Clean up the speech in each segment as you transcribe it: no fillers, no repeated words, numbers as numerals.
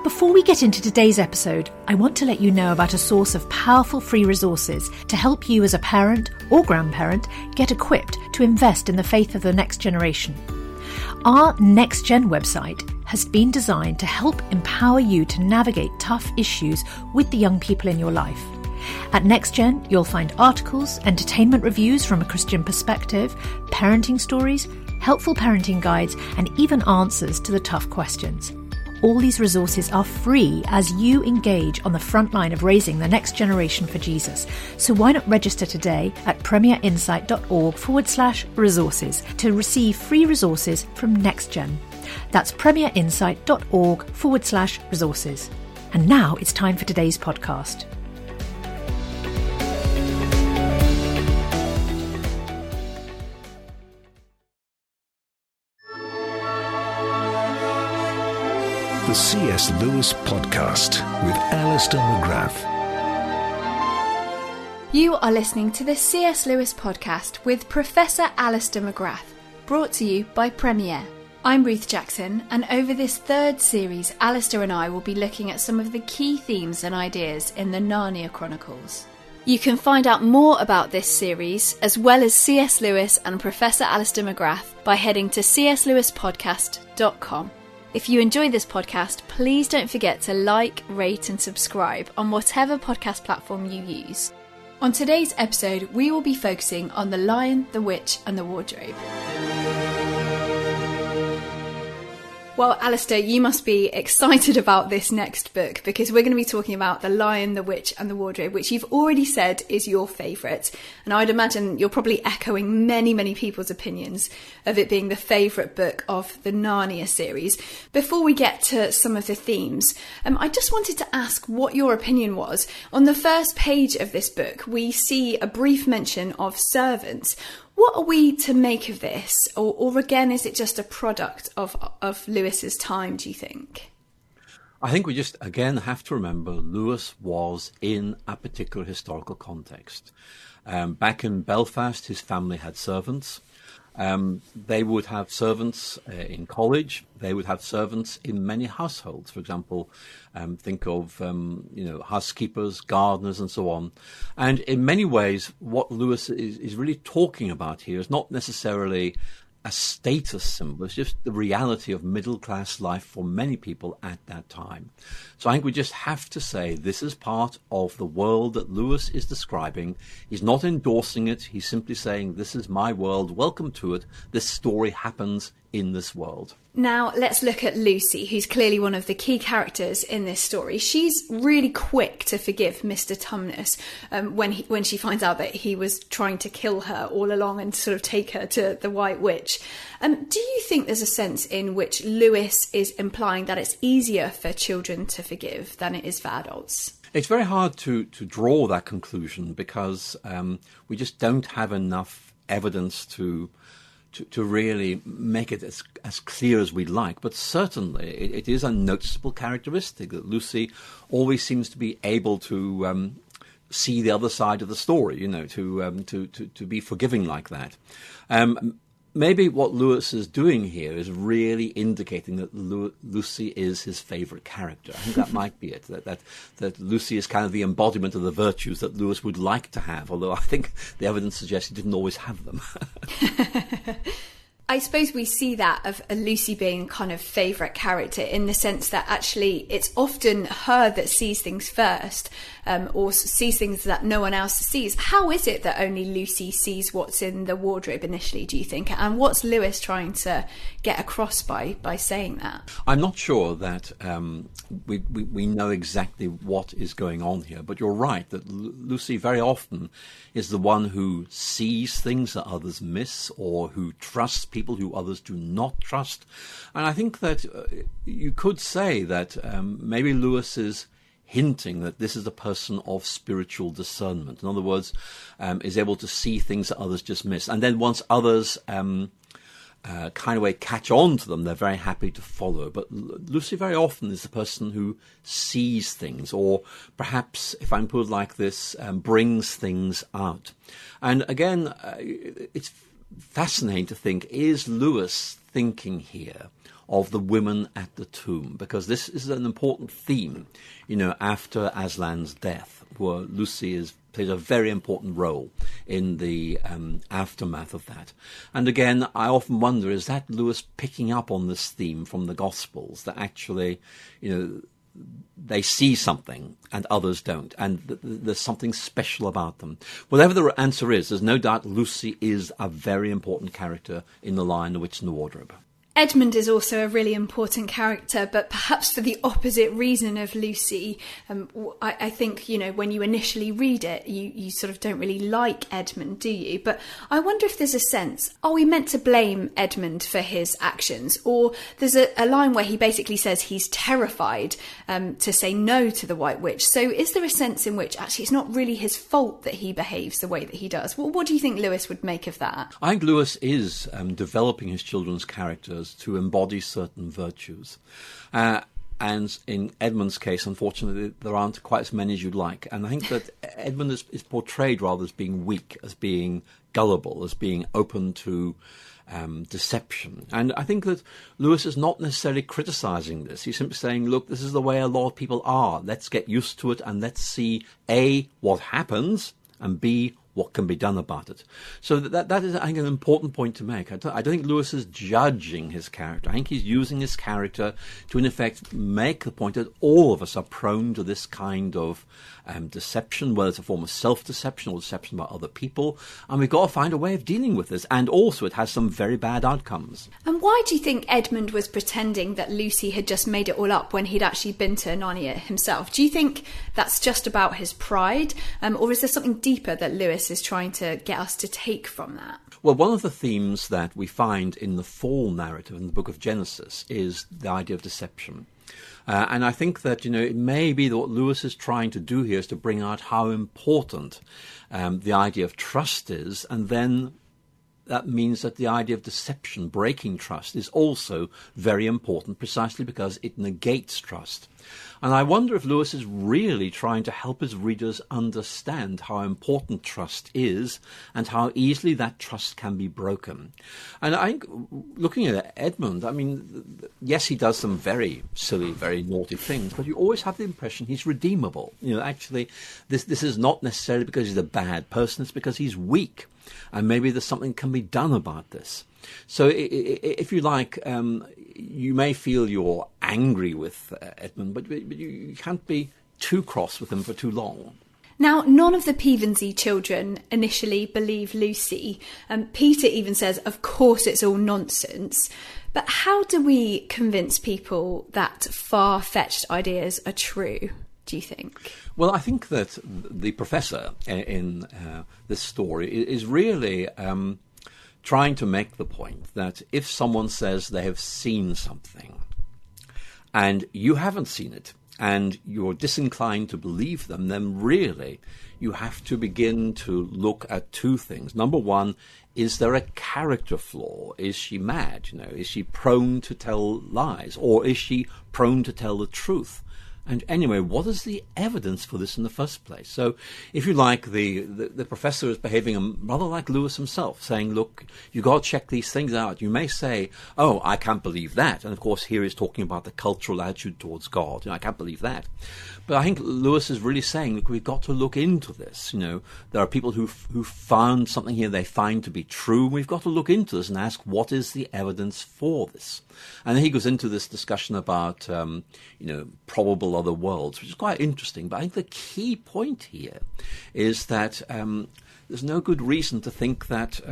Before we get into today's episode, I want to let you know about a source of powerful free resources to help you as a parent or grandparent get equipped to invest in the faith of the next generation. Our Next Gen website has been designed to help empower you to navigate tough issues with the young people in your life. At NextGen, you'll find articles, entertainment reviews from a Christian perspective, parenting stories, helpful parenting guides, and even answers to the tough questions. All these resources are free as you engage on the front line of raising the next generation for Jesus. So why not register today at premierinsight.org/resources to receive free resources from NextGen. That's premierinsight.org/resources. And now it's time for today's podcast. The C.S. Lewis Podcast with Alistair McGrath. You are listening to the C.S. Lewis Podcast with Professor Alistair McGrath, brought to you by Premier. I'm Ruth Jackson, and over this third series, Alistair and I will be looking at some of the key themes and ideas in the Narnia Chronicles. You can find out more about this series, as well as C.S. Lewis and Professor Alistair McGrath, by heading to cslewispodcast.com. If you enjoy this podcast, please don't forget to like, rate and subscribe on whatever podcast platform you use. On today's episode, we will be focusing on The Lion, the Witch and the Wardrobe. Well, Alistair, you must be excited about this next book because we're going to be talking about The Lion, the Witch and the Wardrobe, which you've already said is your favourite. And I'd imagine you're probably echoing many, many people's opinions of it being the favourite book of the Narnia series. Before we get to some of the themes, I just wanted to ask what your opinion was. On the first page of this book, we see a brief mention of servants. What are we to make of this? Or again, is it just a product of Lewis's time, do you think? I think we just, again, have to remember Lewis was in a particular historical context. Back in Belfast, his family had servants. They would have servants in college. They would have servants in many households. For example, think of housekeepers, gardeners, and so on. And in many ways, what Lewis is really talking about here is not necessarily a status symbol. It's just the reality of middle-class life for many people at that time. So I think we just have to say this is part of the world that Lewis is describing. He's not endorsing it. He's simply saying, this is my world. Welcome to it. This story happens in this world. Now, let's look at Lucy, who's clearly one of the key characters in this story. She's really quick to forgive Mr. Tumnus when she finds out that he was trying to kill her all along and sort of take her to the White Witch. Do you think there's a sense in which Lewis is implying that it's easier for children to forgive than it is for adults? It's very hard to draw that conclusion because we just don't have enough evidence to really make it as clear as we'd like. But certainly it is a noticeable characteristic that Lucy always seems to be able to see the other side of the story, to be forgiving like that. Maybe what Lewis is doing here is really indicating that Lucy is his favourite character. I think that might be it, that Lucy is kind of the embodiment of the virtues that Lewis would like to have, although I think the evidence suggests he didn't always have them. I suppose we see that of Lucy being kind of favourite character in the sense that actually it's often her that sees things first or sees things that no one else sees. How is it that only Lucy sees what's in the wardrobe initially, do you think? And what's Lewis trying to get across by saying that? I'm not sure that we know exactly what is going on here, but you're right that Lucy very often is the one who sees things that others miss or who trusts people who others do not trust. And I think that you could say that maybe Lewis is hinting that this is a person of spiritual discernment. In other words, is able to see things that others just miss. And then once others kind of way catch on to them, they're very happy to follow. But Lucy very often is the person who sees things, or perhaps, if I can put it like this, brings things out. And again, it's fascinating to think, is Lewis thinking here of the women at the tomb, because this is an important theme, after Aslan's death, where Lucy plays a very important role in the aftermath of that. And again, I often wonder, is that Lewis picking up on this theme from the Gospels, that actually, they see something and others don't, and there's something special about them. Whatever the answer is, there's no doubt Lucy is a very important character in The Lion, the Witch and the Wardrobe. Edmund is also a really important character, but perhaps for the opposite reason of Lucy. I think, when you initially read it, you sort of don't really like Edmund, do you? But I wonder if there's a sense, are we meant to blame Edmund for his actions? Or there's a line where he basically says he's terrified to say no to the White Witch. So is there a sense in which actually it's not really his fault that he behaves the way that he does? What do you think Lewis would make of that? I think Lewis is developing his children's characters to embody certain virtues. And in Edmund's case, unfortunately, there aren't quite as many as you'd like. And I think that Edmund is portrayed rather as being weak, as being gullible, as being open to deception. And I think that Lewis is not necessarily criticising this. He's simply saying, look, this is the way a lot of people are. Let's get used to it and let's see, A, what happens, and B, what can be done about it. So that is, I think, an important point to make. I don't think Lewis is judging his character. I think he's using his character to, in effect, make the point that all of us are prone to this kind of deception, whether it's a form of self-deception or deception about other people, and we've got to find a way of dealing with this. And also, it has some very bad outcomes. And why do you think Edmund was pretending that Lucy had just made it all up when he'd actually been to Narnia himself? Do you think that's just about his pride, or is there something deeper that Lewis is trying to get us to take from that? Well, one of the themes that we find in the fall narrative in the book of Genesis is the idea of deception. And I think that, it may be that what Lewis is trying to do here is to bring out how important the idea of trust is, and then that means that the idea of deception, breaking trust, is also very important precisely because it negates trust. And I wonder if Lewis is really trying to help his readers understand how important trust is and how easily that trust can be broken. And I think, looking at Edmund, yes, he does some very silly, very naughty things, but you always have the impression he's redeemable. Actually, this is not necessarily because he's a bad person, it's because he's weak. And maybe there's something can be done about this. So if you like, you may feel you're angry with Edmund, but you can't be too cross with him for too long. Now, none of the Pevensey children initially believe Lucy. Peter even says, of course, it's all nonsense. But how do we convince people that far-fetched ideas are true, do you think? Well, I think that the professor in this story is really trying to make the point that if someone says they have seen something and you haven't seen it and you're disinclined to believe them, then really you have to begin to look at two things. Number one, is there a character flaw? Is she mad? Is she prone to tell lies? Or is she prone to tell the truth? And anyway, what is the evidence for this in the first place? So, if you like, the professor is behaving rather like Lewis himself, saying, look, you've got to check these things out. You may say, oh, I can't believe that. And of course, here he's talking about the cultural attitude towards God. I can't believe that. But I think Lewis is really saying, look, we've got to look into this. There are people who found something here they find to be true. We've got to look into this and ask, what is the evidence for this? And then he goes into this discussion about, probable other worlds, which is quite interesting. But I think the key point here is that there's no good reason to think that,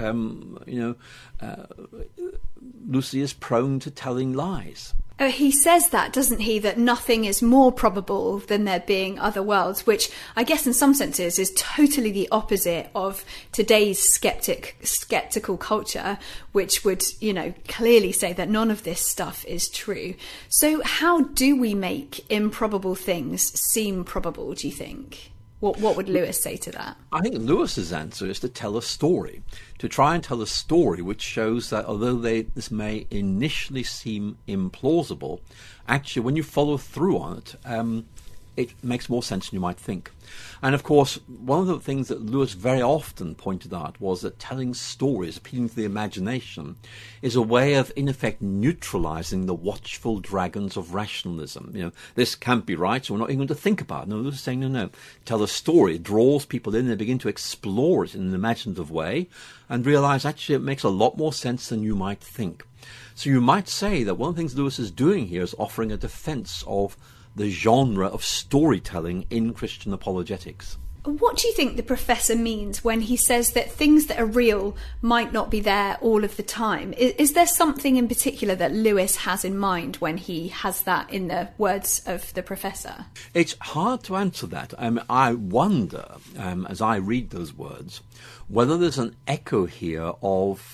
Lucy is prone to telling lies. He says that, doesn't he, that nothing is more probable than there being other worlds, which I guess in some senses is totally the opposite of today's skeptical culture, which would, clearly say that none of this stuff is true. So how do we make improbable things seem probable, do you think? What would Lewis say to that? I think Lewis's answer is to tell a story, to try and tell a story which shows that although this may initially seem implausible, actually when you follow through on it, it makes more sense than you might think. And of course, one of the things that Lewis very often pointed out was that telling stories, appealing to the imagination, is a way of, in effect, neutralizing the watchful dragons of rationalism. This can't be right, so we're not even going to think about it. No, Lewis is saying, no. Tell a story, it draws people in, they begin to explore it in an imaginative way, and realize actually it makes a lot more sense than you might think. So you might say that one of the things Lewis is doing here is offering a defense of the genre of storytelling in Christian apologetics. What do you think the professor means when he says that things that are real might not be there all of the time? Is there something in particular that Lewis has in mind when he has that in the words of the professor? It's hard to answer that. I wonder, as I read those words, whether there's an echo here of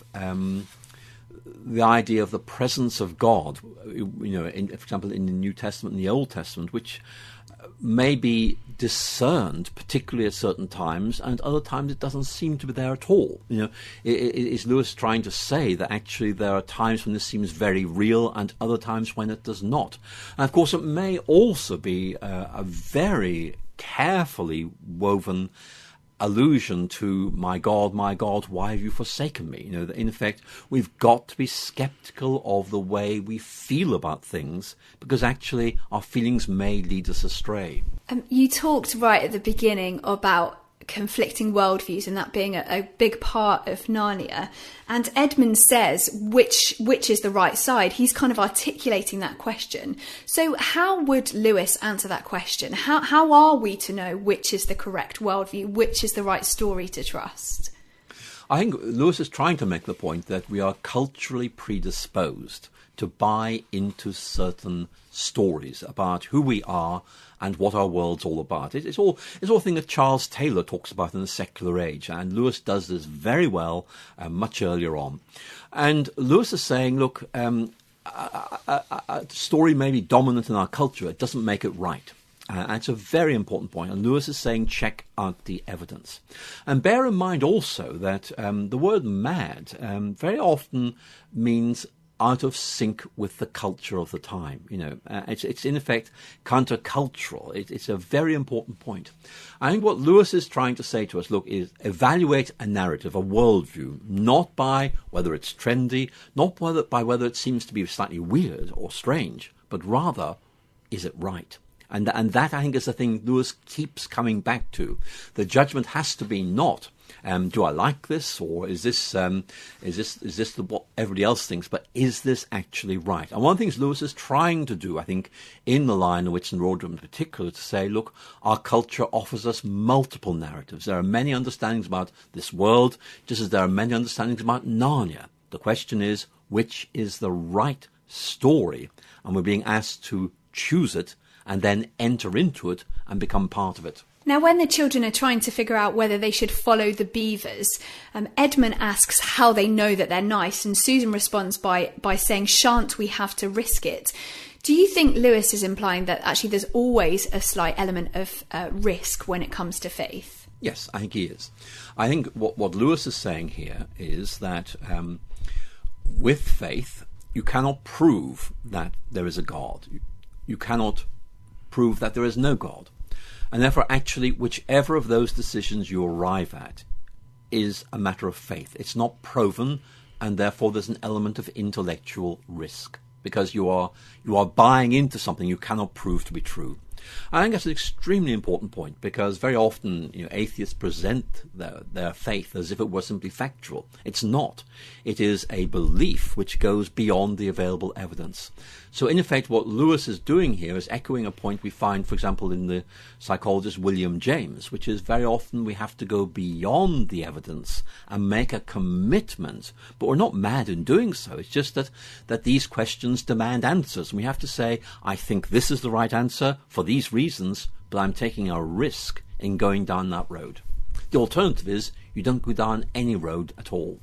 the idea of the presence of God, for example, in the New Testament and the Old Testament, which may be discerned, particularly at certain times, and other times it doesn't seem to be there at all. Is Lewis trying to say that actually there are times when this seems very real and other times when it does not? And of course, it may also be a very carefully woven allusion to my God, why have you forsaken me? In effect, we've got to be skeptical of the way we feel about things, because actually our feelings may lead us astray. You talked right at the beginning about conflicting worldviews and that being a big part of Narnia. And Edmund says which is the right side. He's kind of articulating that question. So how would Lewis answer that question? How are we to know which is the correct worldview, which is the right story to trust? I think Lewis is trying to make the point that we are culturally predisposed to buy into certain stories about who we are and what our world's all about. It's all a thing that Charles Taylor talks about in The Secular Age, and Lewis does this very well much earlier on. And Lewis is saying, look, a story may be dominant in our culture, it doesn't make it right. And it's a very important point. And Lewis is saying, check out the evidence. And bear in mind also that the word mad very often means out of sync with the culture of the time. It's in effect countercultural. It's a very important point. I think what Lewis is trying to say to us, look, is evaluate a narrative, a worldview, not by whether it's trendy, not by whether it seems to be slightly weird or strange, but rather, is it right? And that, I think, is the thing Lewis keeps coming back to. The judgment has to be not, do I like this, or is this what everybody else thinks, but is this actually right? And one of the things Lewis is trying to do, I think, in The Lion, the Witch and the Wardrobe in particular, to say, look, our culture offers us multiple narratives. There are many understandings about this world, just as there are many understandings about Narnia. The question is, which is the right story? And we're being asked to choose it and then enter into it and become part of it. Now, when the children are trying to figure out whether they should follow the beavers, Edmund asks how they know that they're nice, and Susan responds by saying, shan't we have to risk it? Do you think Lewis is implying that actually there's always a slight element of risk when it comes to faith? Yes, I think he is. I think what Lewis is saying here is that with faith, you cannot prove that there is a God. You cannot prove that there is no God. And therefore, actually, whichever of those decisions you arrive at is a matter of faith. It's not proven, and therefore there's an element of intellectual risk, because you are buying into something you cannot prove to be true. I think that's an extremely important point, because very often atheists present their faith as if it were simply factual. It's not. It is a belief which goes beyond the available evidence. So in effect, what Lewis is doing here is echoing a point we find, for example, in the psychologist William James, which is very often we have to go beyond the evidence and make a commitment. But we're not mad in doing so. It's just that these questions demand answers. And we have to say, I think this is the right answer for these reasons, but I'm taking a risk in going down that road. The alternative is you don't go down any road at all.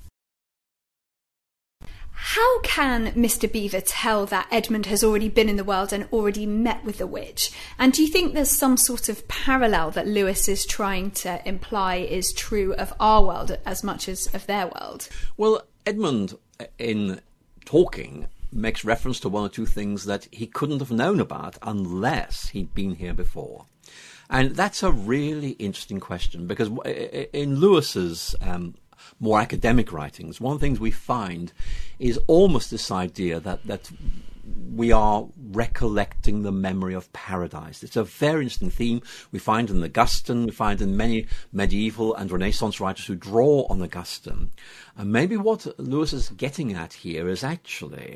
How can Mr. Beaver tell that Edmund has already been in the world and already met with the witch? And do you think there's some sort of parallel that Lewis is trying to imply is true of our world as much as of their world? Well, Edmund, in talking, makes reference to one or two things that he couldn't have known about unless he'd been here before. And that's a really interesting question, because in Lewis's more academic writings, one of the things we find is almost this idea that we are recollecting the memory of paradise. It's a very interesting theme. We find in Augustine, we find in many medieval and Renaissance writers who draw on Augustine. And maybe what Lewis is getting at here is actually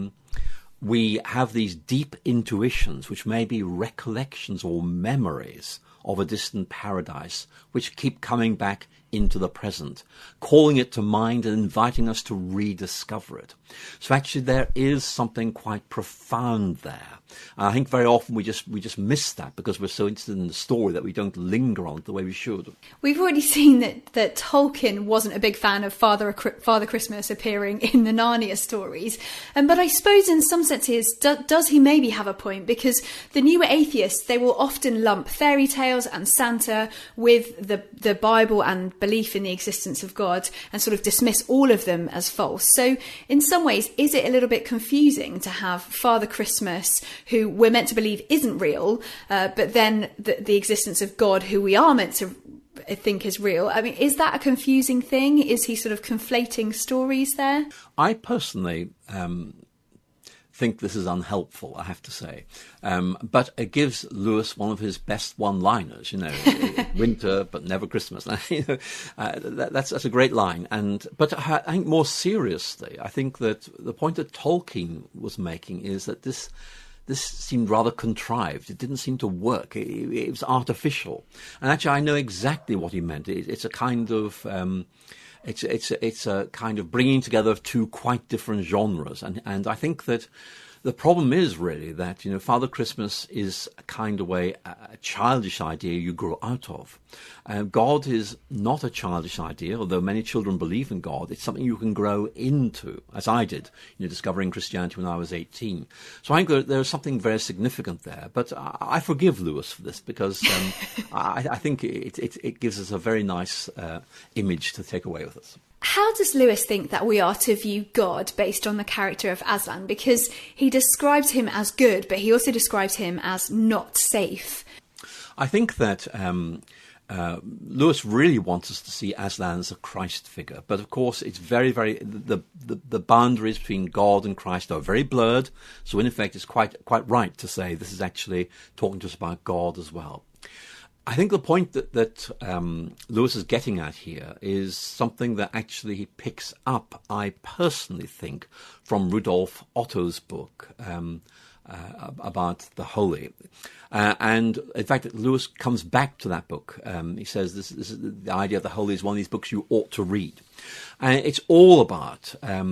we have these deep intuitions, which may be recollections or memories of a distant paradise, which keep coming back into the present, calling it to mind and inviting us to rediscover it. So actually there is something quite profound there. And I think very often we just miss that because we're so interested in the story that we don't linger on it the way we should. We've already seen that Tolkien wasn't a big fan of Father Christmas appearing in the Narnia stories. But I suppose in some senses, does he maybe have a point? Because the newer atheists, they will often lump fairy tales and Santa with the Bible and belief in the existence of God and sort of dismiss all of them as false. So in some ways, is it a little bit confusing to have Father Christmas, who we're meant to believe isn't real, but then the existence of God, who we are meant to think is real? I mean, is that a confusing thing? Is he sort of conflating stories there? I personally think this is unhelpful, I have to say. But it gives Lewis one of his best one-liners, winter but never Christmas. That's a great line. But I think more seriously, I think that the point that Tolkien was making is that this seemed rather contrived. It didn't seem to work. It was artificial. And actually, I know exactly what he meant. It's a kind of it's a kind of bringing together of two quite different genres. And I think that the problem is really that, Father Christmas is a kind of way, a childish idea you grow out of. God is not a childish idea, although many children believe in God. It's something you can grow into, as I did, discovering Christianity when I was 18. So I think there's something very significant there. But I forgive Lewis for this because I think it gives us a very nice image to take away with us. How does Lewis think that we are to view God based on the character of Aslan? Because he describes him as good, but he also describes him as not safe. I think that Lewis really wants us to see Aslan as a Christ figure. But of course, it's very, very... The boundaries between God and Christ are very blurred. So in effect, it's quite right to say this is actually talking to us about God as well. I think the point that Lewis is getting at here is something that actually he picks up, I personally think, from Rudolf Otto's book about the holy. And in fact, Lewis comes back to that book. He says this is the idea of the holy is one of these books you ought to read. And it's all about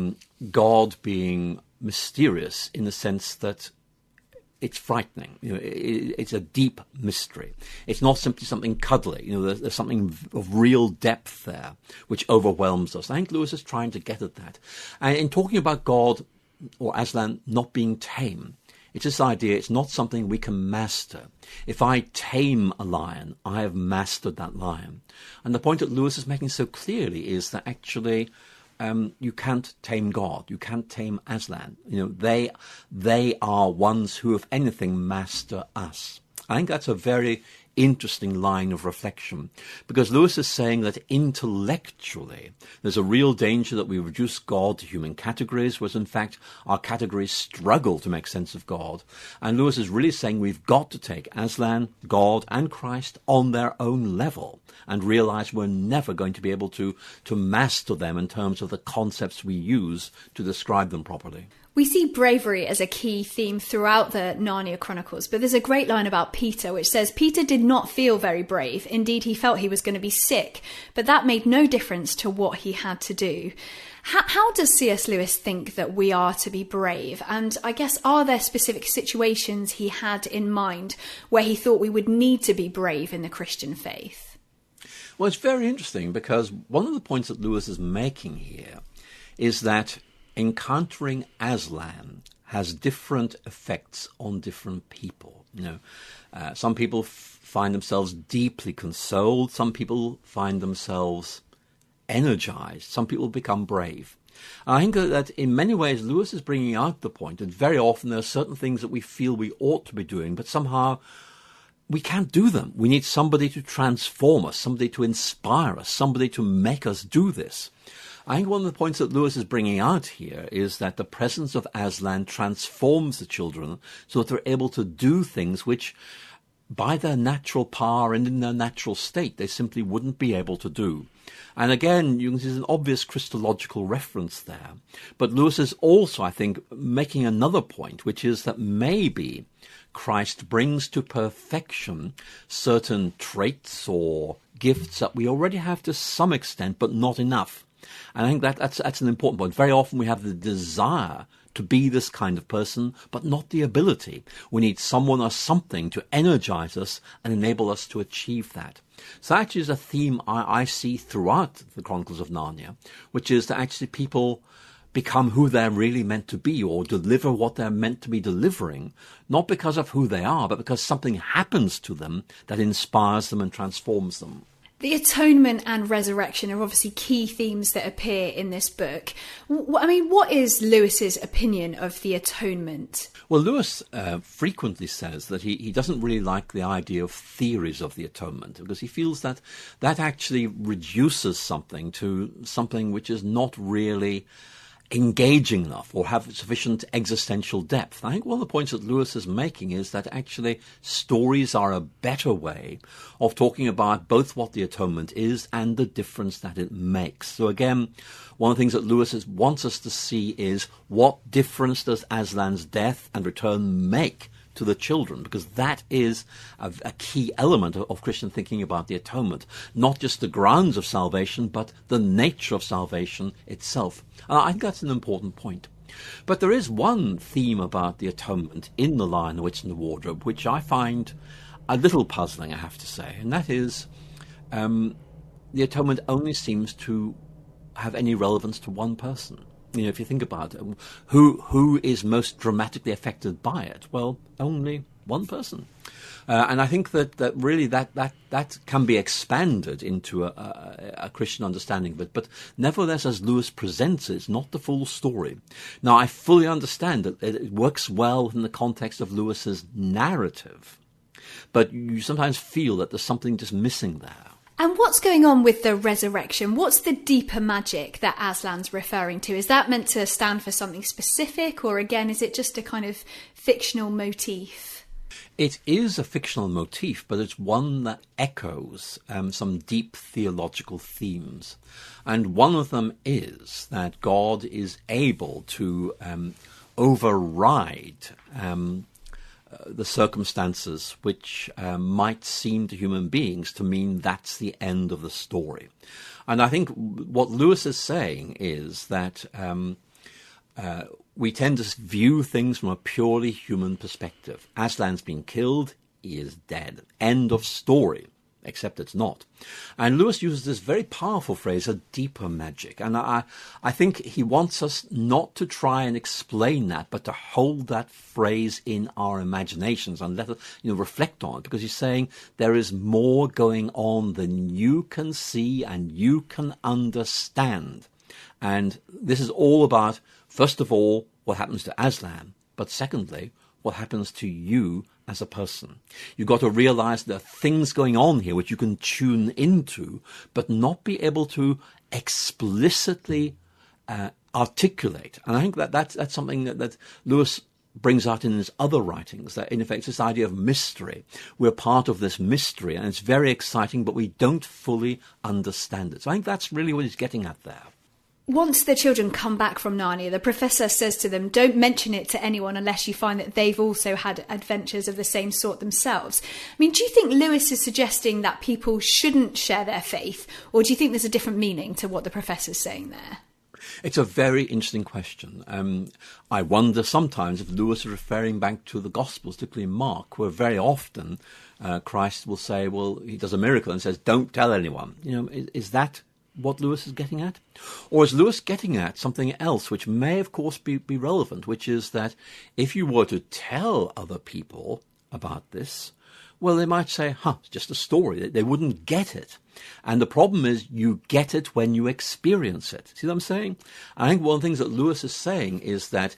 God being mysterious in the sense that it's frightening. It's a deep mystery. It's not simply something cuddly. There's something of real depth there, which overwhelms us. I think Lewis is trying to get at that. And in talking about God or Aslan not being tame, it's this idea it's not something we can master. If I tame a lion, I have mastered that lion. And the point that Lewis is making so clearly is that actually you can't tame God. You can't tame Aslan. They are ones who, if anything, master us. I think that's a very interesting line of reflection, because Lewis is saying that intellectually there's a real danger that we reduce God to human categories, whereas in fact our categories struggle to make sense of God. And Lewis is really saying we've got to take Aslan, God and Christ on their own level and realize we're never going to be able to master them in terms of the concepts we use to describe them properly. We see bravery as a key theme throughout the Narnia Chronicles, but there's a great line about Peter which says, Peter did not feel very brave. Indeed, he felt he was going to be sick, but that made no difference to what he had to do. How does C.S. Lewis think that we are to be brave? And I guess, are there specific situations he had in mind where he thought we would need to be brave in the Christian faith? Well, it's very interesting because one of the points that Lewis is making here is that encountering Aslan has different effects on different people. Some people find themselves deeply consoled. Some people find themselves energized. Some people become brave. And I think that in many ways Lewis is bringing out the point that very often there are certain things that we feel we ought to be doing, but somehow we can't do them. We need somebody to transform us, somebody to inspire us, somebody to make us do this. I think one of the points that Lewis is bringing out here is that the presence of Aslan transforms the children so that they're able to do things which, by their natural power and in their natural state, they simply wouldn't be able to do. And again, you can see there's an obvious Christological reference there. But Lewis is also, I think, making another point, which is that maybe Christ brings to perfection certain traits or gifts that we already have to some extent, but not enough. And I think that's an important point. Very often we have the desire to be this kind of person, but not the ability. We need someone or something to energize us and enable us to achieve that. So actually is a theme I see throughout the Chronicles of Narnia, which is that actually people become who they're really meant to be or deliver what they're meant to be delivering, not because of who they are, but because something happens to them that inspires them and transforms them. The atonement and resurrection are obviously key themes that appear in this book. I mean, what is Lewis's opinion of the atonement? Well, Lewis frequently says that he doesn't really like the idea of theories of the atonement, because he feels that that actually reduces something to something which is not really engaging enough or have sufficient existential depth. I think one of the points that Lewis is making is that actually stories are a better way of talking about both what the atonement is and the difference that it makes. So again, one of the things that Lewis wants us to see is what difference does Aslan's death and return make to the children, because that is a key element of Christian thinking about the atonement. Not just the grounds of salvation, but the nature of salvation itself. I think that's an important point. But there is one theme about the atonement in The Lion, the Witch and the Wardrobe, which I find a little puzzling, I have to say, and that is the atonement only seems to have any relevance to one person. You know, if you think about it, who is most dramatically affected by it? Well, only one person. And I think that really that can be expanded into a Christian understanding of it. But nevertheless, as Lewis presents it, it's not the full story. Now, I fully understand that it works well in the context of Lewis's narrative, but you sometimes feel that there's something just missing there. And what's going on with the resurrection? What's the deeper magic that Aslan's referring to? Is that meant to stand for something specific, or again, is it just a kind of fictional motif? It is a fictional motif, but it's one that echoes some deep theological themes. And one of them is that God is able to override the circumstances which might seem to human beings to mean that's the end of the story. And I think what Lewis is saying is that we tend to view things from a purely human perspective. Aslan's been killed, he is dead. End of story. Except it's not. And Lewis uses this very powerful phrase, a deeper magic. And I think he wants us not to try and explain that, but to hold that phrase in our imaginations and let us reflect on it, because he's saying there is more going on than you can see and you can understand. And this is all about, first of all, what happens to Aslan, but secondly, what happens to you as a person. You've got to realize there are things going on here which you can tune into, but not be able to explicitly articulate. And I think that's something that Lewis brings out in his other writings, that in effect this idea of mystery. We're part of this mystery, and it's very exciting, but we don't fully understand it. So I think that's really what he's getting at there. Once the children come back from Narnia, the professor says to them, don't mention it to anyone unless you find that they've also had adventures of the same sort themselves. I mean, do you think Lewis is suggesting that people shouldn't share their faith, or do you think there's a different meaning to what the professor's saying there? It's a very interesting question. I wonder sometimes if Lewis is referring back to the Gospels, particularly Mark, where very often Christ will say, well, he does a miracle and says, don't tell anyone. Is that what Lewis is getting at? Or is Lewis getting at something else which may, of course, be relevant, which is that if you were to tell other people about this, well, they might say, it's just a story. They wouldn't get it. And the problem is you get it when you experience it. See what I'm saying? I think one of the things that Lewis is saying is that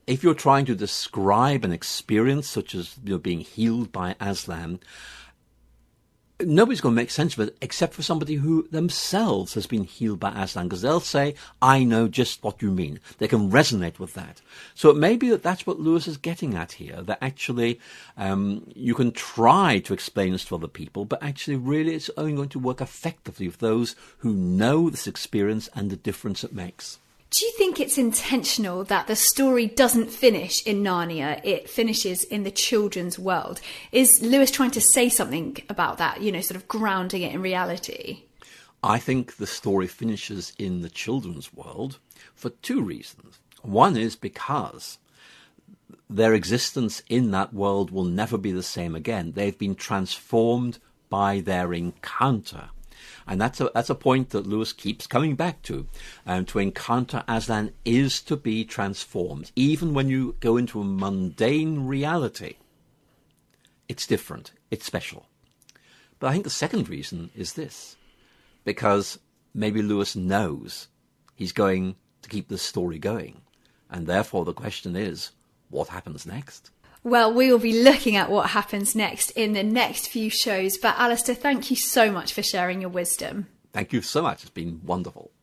if you're trying to describe an experience such as being healed by Aslan, nobody's going to make sense of it except for somebody who themselves has been healed by Aslan, because they'll say, I know just what you mean. They can resonate with that. So it may be that that's what Lewis is getting at here, that actually you can try to explain this to other people, but actually really it's only going to work effectively with those who know this experience and the difference it makes. Do you think it's intentional that the story doesn't finish in Narnia, it finishes in the children's world? Is Lewis trying to say something about that, sort of grounding it in reality? I think the story finishes in the children's world for two reasons. One is because their existence in that world will never be the same again. They've been transformed by their encounter. And that's a point that Lewis keeps coming back to. To encounter Aslan is to be transformed. Even when you go into a mundane reality, it's different, it's special. But I think the second reason is this. Because maybe Lewis knows he's going to keep this story going. And therefore the question is, what happens next? Well, we will be looking at what happens next in the next few shows. But Alistair, thank you so much for sharing your wisdom. Thank you so much. It's been wonderful.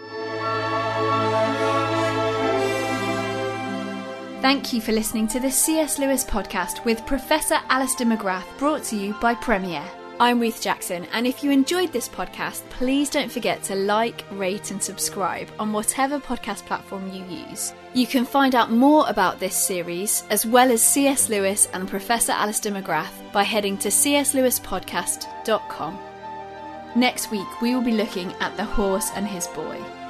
Thank you for listening to the C.S. Lewis podcast with Professor Alistair McGrath, brought to you by Premier. I'm Ruth Jackson, and if you enjoyed this podcast, please don't forget to like, rate and subscribe on whatever podcast platform you use. You can find out more about this series, as well as C.S. Lewis and Professor Alistair McGrath, by heading to cslewispodcast.com. Next week, we will be looking at The Horse and His Boy.